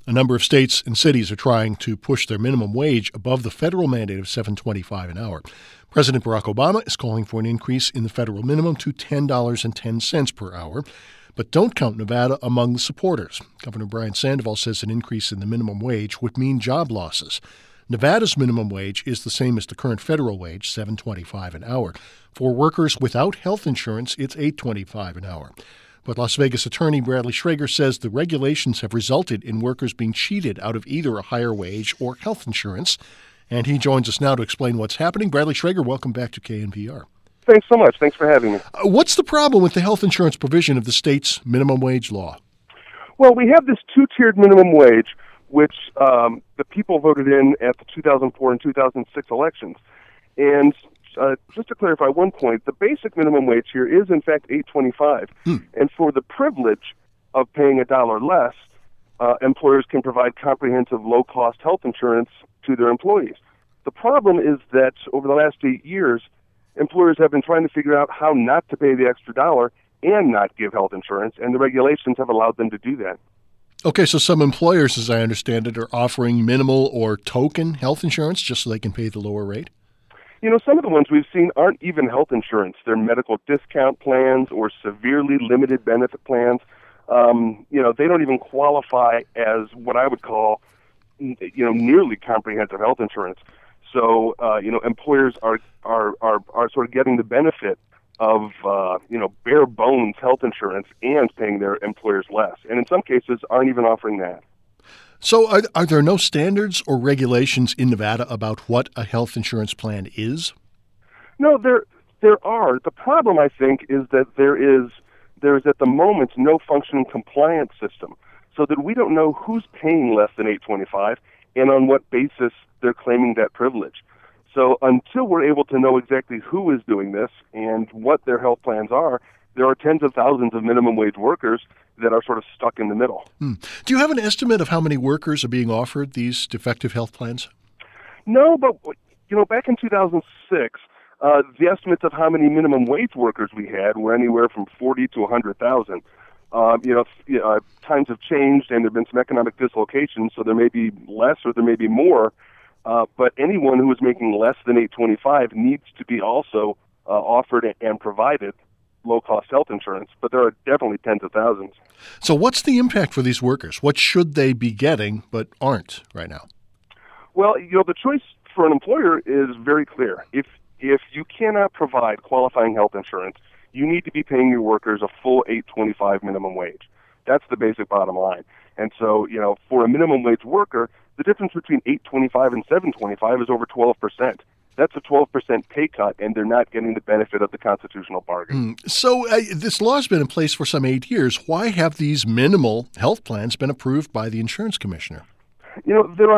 A number of states and cities are trying to push their minimum wage above the federal mandate of $7.25 an hour. President Barack Obama is calling for an increase in the federal minimum to $10.10 per hour. But don't count Nevada among the supporters. Governor Brian Sandoval says an increase in the minimum wage would mean job losses. Nevada's minimum wage is the same as the current federal wage, $7.25 an hour. For workers without health insurance, it's $8.25 an hour. But Las Vegas attorney Bradley Schrager says the regulations have resulted in workers being cheated out of either a higher wage or health insurance. And he joins us now to explain what's happening. Bradley Schrager, welcome back to KNVR. Thanks so much. Thanks for having me. What's the problem with the health insurance provision of the state's minimum wage law? Well, we have this two-tiered minimum wage, which the people voted in at the 2004 and 2006 elections. And just to clarify one point, the basic minimum wage here is, in fact, $8.25. And for the privilege of paying $1 less, employers can provide comprehensive low-cost health insurance to their employees. The problem is that over the last 8 years, employers have been trying to figure out how not to pay the extra dollar and not give health insurance, and the regulations have allowed them to do that. Okay, so some employers, as I understand it, are offering minimal or token health insurance just so they can pay the lower rate? You know, some of the ones we've seen aren't even health insurance. They're medical discount plans or severely limited benefit plans. They don't even qualify as what I would call, nearly comprehensive health insurance. So, employers are sort of getting the benefit of, bare bones health insurance and paying their employers less. And in some cases, aren't even offering that. So are there no standards or regulations in Nevada about what a health insurance plan is? No, there are. The problem, I think, is that there is at the moment no functioning compliance system, so that we don't know who's paying less than $8.25 and on what basis they're claiming that privilege. So until we're able to know exactly who is doing this and what their health plans are, there are tens of thousands of minimum wage workers that are sort of stuck in the middle. Do you have an estimate of how many workers are being offered these defective health plans? No, but back in 2006, the estimates of how many minimum wage workers we had were anywhere from 40 to 100,000. Times have changed and there have been some economic dislocations, so there may be less or there may be more. But anyone who is making less than $8.25 needs to be also offered and provided low-cost health insurance. But there are definitely tens of thousands. So what's the impact for these workers? What should they be getting but aren't right now? Well, the choice for an employer is very clear. If you cannot provide qualifying health insurance, you need to be paying your workers a full $8.25 minimum wage. That's the basic bottom line. And so, for a minimum wage worker, the difference between $8.25 and $7.25 is over 12%. That's a 12% pay cut, and they're not getting the benefit of the constitutional bargain. So this law has been in place for some 8 years. Why have these minimal health plans been approved by the insurance commissioner? There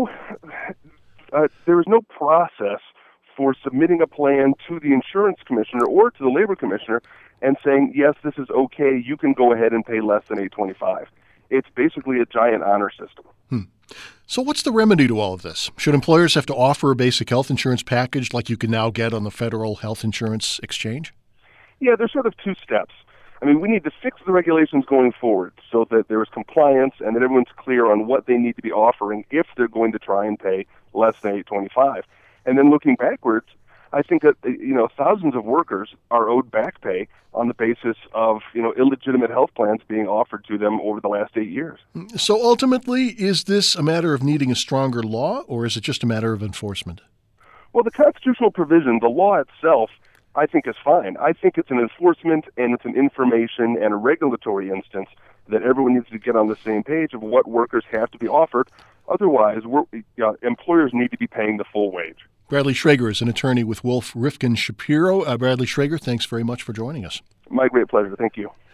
is no process for submitting a plan to the insurance commissioner or to the labor commissioner and saying, yes, this is okay, you can go ahead and pay less than $8.25. It's basically a giant honor system. So what's the remedy to all of this? Should employers have to offer a basic health insurance package like you can now get on the Federal Health Insurance Exchange? Yeah, there's sort of two steps. We need to fix the regulations going forward so that there is compliance and that everyone's clear on what they need to be offering if they're going to try and pay less than $8.25. And then looking backwards, I think that thousands of workers are owed back pay on the basis of illegitimate health plans being offered to them over the last 8 years. So ultimately, is this a matter of needing a stronger law, or is it just a matter of enforcement? Well, the constitutional provision, the law itself, I think is fine. I think it's an enforcement and it's an information and a regulatory instance that everyone needs to get on the same page of what workers have to be offered. Otherwise, employers need to be paying the full wage. Bradley Schrager is an attorney with Wolf Rifkin Shapiro. Bradley Schrager, thanks very much for joining us. My great pleasure. Thank you.